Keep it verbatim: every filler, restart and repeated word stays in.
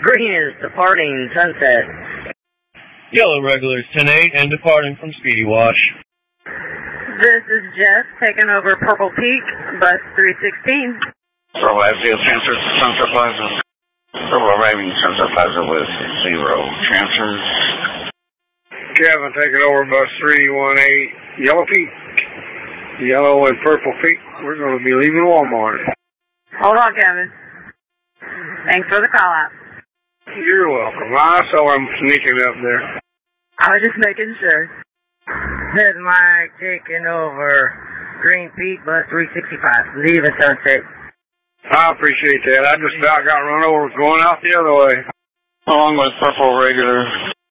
Green is departing Sunset. Yellow regular is ten eight and departing from Speedy Wash. This is Jess taking over Purple Peak, bus three sixteen. Purple Avenue transfer to Sunset Plaza. Purple arriving Sunset Plaza with zero transfers. Kevin taking over bus three one eight, Yellow Peak. Yellow and Purple Peak, we're going to be leaving Walmart. Hold on, Kevin. Thanks for the call out. You're welcome. I saw him sneaking up there. I was just making sure. This is Mike taking over Green Peak, bus three sixty-five, leaving Sunset. I appreciate that. I just about got run over going out the other way. Along with Purple regular.